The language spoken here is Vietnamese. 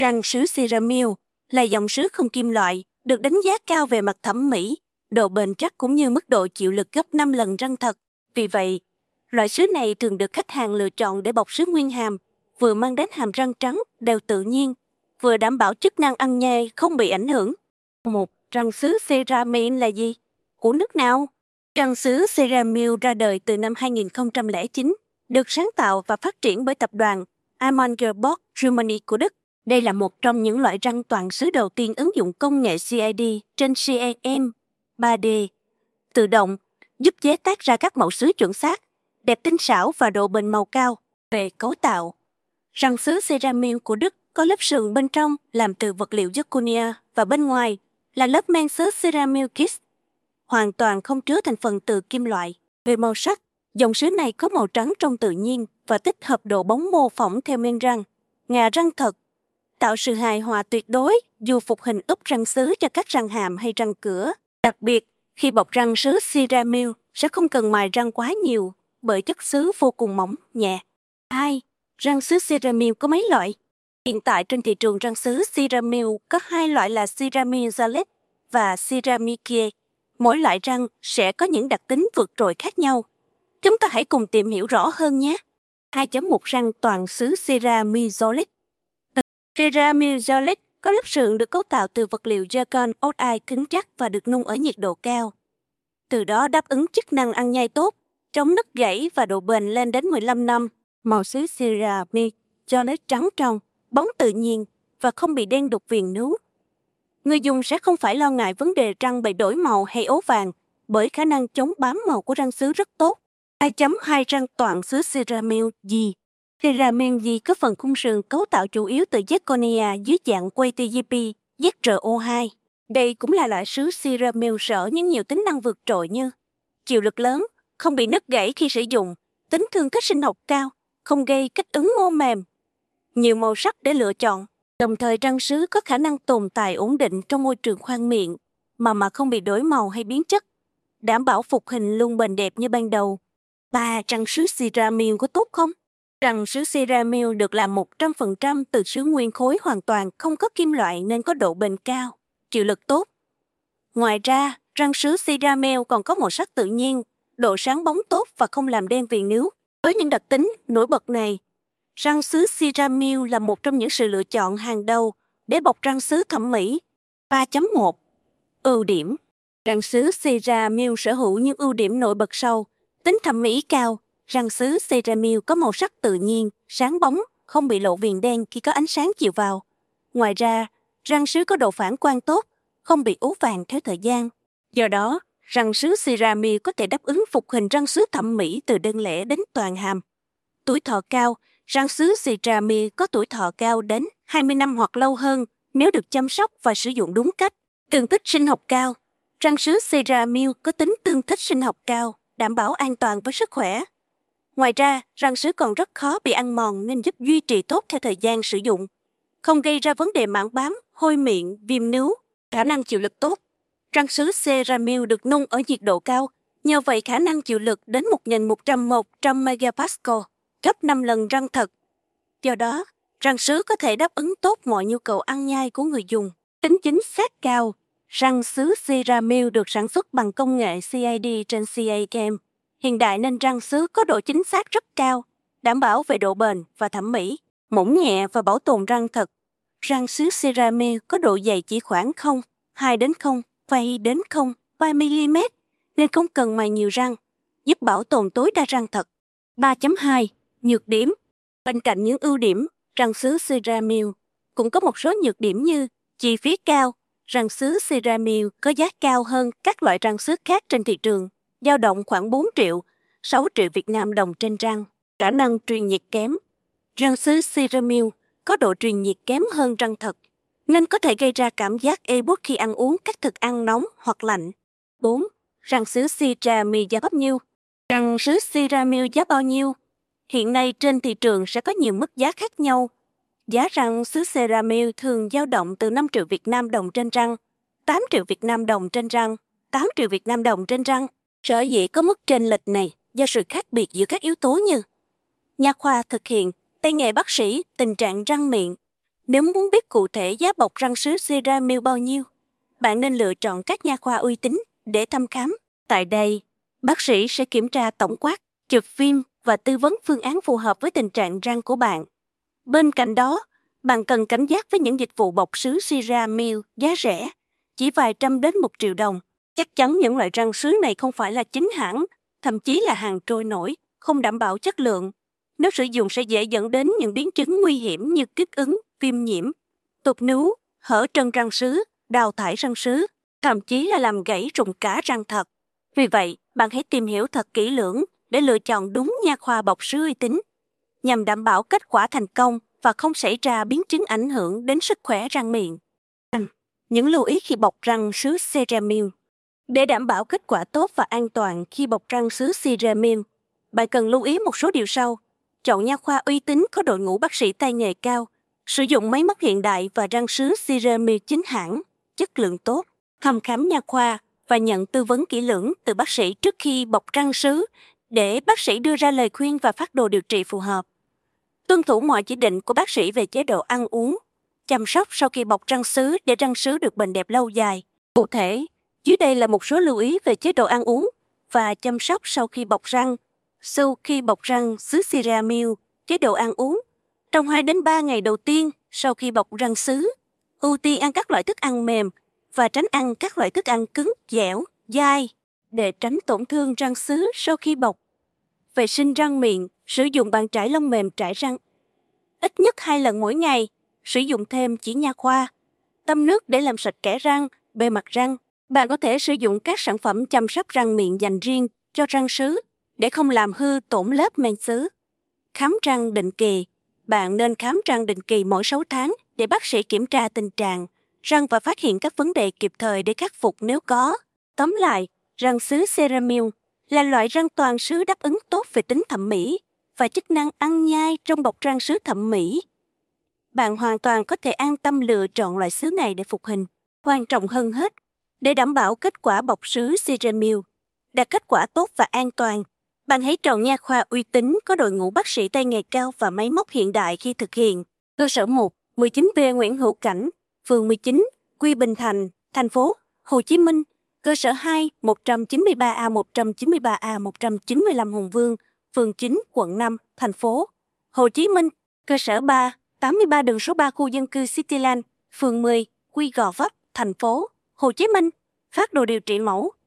Răng sứ Ceramil là dòng sứ không kim loại, được đánh giá cao về mặt thẩm mỹ, độ bền chắc cũng như mức độ chịu lực gấp 5 lần răng thật. Vì vậy, loại sứ này thường được khách hàng lựa chọn để bọc sứ nguyên hàm, vừa mang đến hàm răng trắng, đều tự nhiên, vừa đảm bảo chức năng ăn nhai không bị ảnh hưởng. Một, răng sứ Ceramil là gì? Của nước nào? Răng sứ Ceramil ra đời từ năm 2009, được sáng tạo và phát triển bởi tập đoàn Amann-Girrbach Germany của Đức. Đây là một trong những loại răng toàn sứ đầu tiên ứng dụng công nghệ CAD trên CAM 3D tự động, giúp chế tác ra các mẫu sứ chuẩn xác, đẹp tinh xảo và độ bền màu cao. Về cấu tạo, răng sứ Ceramil của Đức có lớp sườn bên trong làm từ vật liệu zirconia và bên ngoài là lớp men sứ Ceramil Kits, hoàn toàn không chứa thành phần từ kim loại. Về màu sắc, dòng sứ này có màu trắng trong tự nhiên và tích hợp độ bóng mô phỏng theo men răng, ngà răng thật, tạo sự hài hòa tuyệt đối dù phục hình úp răng sứ cho các răng hàm hay răng cửa. Đặc biệt, khi bọc răng sứ Ceramil sẽ không cần mài răng quá nhiều bởi chất sứ vô cùng mỏng, nhẹ. 2. Răng sứ Ceramil có mấy loại? Hiện tại trên thị trường răng sứ Ceramil có hai loại là Ceramil Gillette và Ceramicare. Mỗi loại răng sẽ có những đặc tính vượt trội khác nhau. Chúng ta hãy cùng tìm hiểu rõ hơn nhé. 2.1 Răng toàn sứ Ceramil Gillette. Ceramil Gillette có lớp sườn được cấu tạo từ vật liệu zircon oxide cứng chắc và được nung ở nhiệt độ cao. Từ đó đáp ứng chức năng ăn nhai tốt, chống nứt gãy và độ bền lên đến 15 năm. Màu sứ Ceramil Gillette trắng trong, bóng tự nhiên và không bị đen đục viền nướu. Người dùng sẽ không phải lo ngại vấn đề răng bị đổi màu hay ố vàng bởi khả năng chống bám màu của răng sứ rất tốt. 2.2 Răng toàn sứ Ceramil G. Ceramil G có phần khung sườn cấu tạo chủ yếu từ zirconia dưới dạng quay TGP, ZRO2. Đây cũng là loại sứ Ceramil sở những nhiều tính năng vượt trội như chịu lực lớn, không bị nứt gãy khi sử dụng, tính thương tích sinh học cao, không gây kích ứng mô mềm, nhiều màu sắc để lựa chọn. Đồng thời răng sứ có khả năng tồn tại ổn định trong môi trường khoang miệng mà không bị đổi màu hay biến chất, đảm bảo phục hình luôn bền đẹp như ban đầu. 3. Răng sứ Ceramil có tốt không? Răng sứ Ceramil được làm 100% từ sứ nguyên khối hoàn toàn không có kim loại nên có độ bền cao, chịu lực tốt. Ngoài ra, răng sứ Ceramil còn có màu sắc tự nhiên, độ sáng bóng tốt và không làm đen viền nướu. Với những đặc tính nổi bật này, răng sứ Ceramil là một trong những sự lựa chọn hàng đầu để bọc răng sứ thẩm mỹ. 3.1 Ưu điểm. Răng sứ Ceramil sở hữu những ưu điểm nổi bật sau: tính thẩm mỹ cao. Răng sứ Ceramil có màu sắc tự nhiên, sáng bóng, không bị lộ viền đen khi có ánh sáng chiếu vào. Ngoài ra, răng sứ có độ phản quang tốt, không bị ố vàng theo thời gian. Do đó, răng sứ Ceramil có thể đáp ứng phục hình răng sứ thẩm mỹ từ đơn lẻ đến toàn hàm. Tuổi thọ cao. Răng sứ Ceramil có tuổi thọ cao đến 20 năm hoặc lâu hơn nếu được chăm sóc và sử dụng đúng cách. Tương thích sinh học cao. Răng sứ Ceramil có tính tương thích sinh học cao, đảm bảo an toàn với sức khỏe. Ngoài ra, răng sứ còn rất khó bị ăn mòn nên giúp duy trì tốt theo thời gian sử dụng, không gây ra vấn đề mảng bám, hôi miệng, viêm nướu, khả năng chịu lực tốt. Răng sứ Ceramil được nung ở nhiệt độ cao, nhờ vậy khả năng chịu lực đến 1.100 megapascal, gấp 5 lần răng thật. Do đó, răng sứ có thể đáp ứng tốt mọi nhu cầu ăn nhai của người dùng. Tính chính xác cao. Răng sứ Ceramil được sản xuất bằng công nghệ CAD trên CAM hiện đại nên răng sứ có độ chính xác rất cao, đảm bảo về độ bền và thẩm mỹ, mỏng nhẹ và bảo tồn răng thật. Răng sứ Ceramil có độ dày chỉ khoảng 0,2 đến 0,3 mm nên không cần mài nhiều răng, giúp bảo tồn tối đa răng thật. 3.2 Nhược điểm. Bên cạnh những ưu điểm, răng sứ Ceramil cũng có một số nhược điểm như chi phí cao. Răng sứ Ceramil có giá cao hơn các loại răng sứ khác trên thị trường, dao động khoảng 4 triệu, 6 triệu Việt Nam đồng trên răng. Khả năng truyền nhiệt kém. Răng sứ Ceramil có độ truyền nhiệt kém hơn răng thật, nên có thể gây ra cảm giác ê buốt khi ăn uống các thực ăn nóng hoặc lạnh. 4. Răng sứ Ceramil giá bao nhiêu? Răng sứ Ceramil giá bao nhiêu? Hiện nay trên thị trường sẽ có nhiều mức giá khác nhau. Giá răng sứ Ceramil thường dao động từ 5 triệu Việt Nam đồng trên răng, 8 triệu Việt Nam đồng trên răng, 8 triệu Việt Nam đồng trên răng. Sở dĩ có mức chênh lệch này do sự khác biệt giữa các yếu tố như nha khoa thực hiện, tay nghề bác sĩ, tình trạng răng miệng, Nếu muốn biết cụ thể giá bọc răng sứ Ceramil bao nhiêu, bạn nên lựa chọn các nha khoa uy tín để thăm khám. Tại đây, bác sĩ sẽ kiểm tra tổng quát, chụp phim và tư vấn phương án phù hợp với tình trạng răng của bạn. Bên cạnh đó, bạn cần cảnh giác với những dịch vụ bọc sứ Ceramil giá rẻ, chỉ vài trăm đến 1 triệu đồng. Chắc chắn những loại răng sứ này không phải là chính hãng, thậm chí là hàng trôi nổi, không đảm bảo chất lượng. Nếu sử dụng sẽ dễ dẫn đến những biến chứng nguy hiểm như kích ứng, viêm nhiễm, tụt nướu, hở trân răng sứ, đào thải răng sứ, thậm chí là làm gãy rụng cả răng thật. Vì vậy, bạn hãy tìm hiểu thật kỹ lưỡng để lựa chọn đúng nha khoa bọc sứ uy tín, nhằm đảm bảo kết quả thành công và không xảy ra biến chứng ảnh hưởng đến sức khỏe răng miệng. Những lưu ý khi bọc răng sứ Ceramil. Để đảm bảo kết quả tốt và an toàn khi bọc răng sứ Ceramil, bạn cần lưu ý một số điều sau. Chọn nha khoa uy tín có đội ngũ bác sĩ tay nghề cao, sử dụng máy móc hiện đại và răng sứ Ceramil chính hãng, chất lượng tốt. Thăm khám nha khoa và nhận tư vấn kỹ lưỡng từ bác sĩ trước khi bọc răng sứ để bác sĩ đưa ra lời khuyên và phác đồ điều trị phù hợp. Tuân thủ mọi chỉ định của bác sĩ về chế độ ăn uống, chăm sóc sau khi bọc răng sứ để răng sứ được bền đẹp lâu dài. Cụ thể, dưới đây là một số lưu ý về chế độ ăn uống và chăm sóc sau khi bọc răng. Sau khi bọc răng sứ Ceramil, chế độ ăn uống. Trong 2 đến 3 ngày đầu tiên sau khi bọc răng sứ, ưu tiên ăn các loại thức ăn mềm và tránh ăn các loại thức ăn cứng, dẻo, dai để tránh tổn thương răng sứ sau khi bọc. Vệ sinh răng miệng, sử dụng bàn chải lông mềm trải răng ít nhất 2 lần mỗi ngày, sử dụng thêm chỉ nha khoa. Tăm nước để làm sạch kẽ răng, bề mặt răng. Bạn có thể sử dụng các sản phẩm chăm sóc răng miệng dành riêng cho răng sứ để không làm hư tổn lớp men sứ. Khám răng định kỳ. Bạn nên khám răng định kỳ mỗi 6 tháng để bác sĩ kiểm tra tình trạng răng và phát hiện các vấn đề kịp thời để khắc phục nếu có. Tóm lại, răng sứ Ceramil là loại răng toàn sứ đáp ứng tốt về tính thẩm mỹ và chức năng ăn nhai trong bọc răng sứ thẩm mỹ. Bạn hoàn toàn có thể an tâm lựa chọn loại sứ này để phục hình. Quan trọng hơn hết, để đảm bảo kết quả bọc sứ Ceramil đạt kết quả tốt và an toàn, bạn hãy chọn nha khoa uy tín có đội ngũ bác sĩ tay nghề cao và máy móc hiện đại khi thực hiện. Cơ sở 1, 19B Nguyễn Hữu Cảnh, phường 19, Quy Bình Thành, thành phố Hồ Chí Minh. Cơ sở 2, 193A, 193A, 195 Hùng Vương, phường 9, quận 5, thành phố Hồ Chí Minh. Cơ sở 3, 83 đường số 3 khu dân cư Cityland, phường 10, Quy Gò Vấp, thành phố Hồ Chí Minh. Phác đồ điều trị mẫu,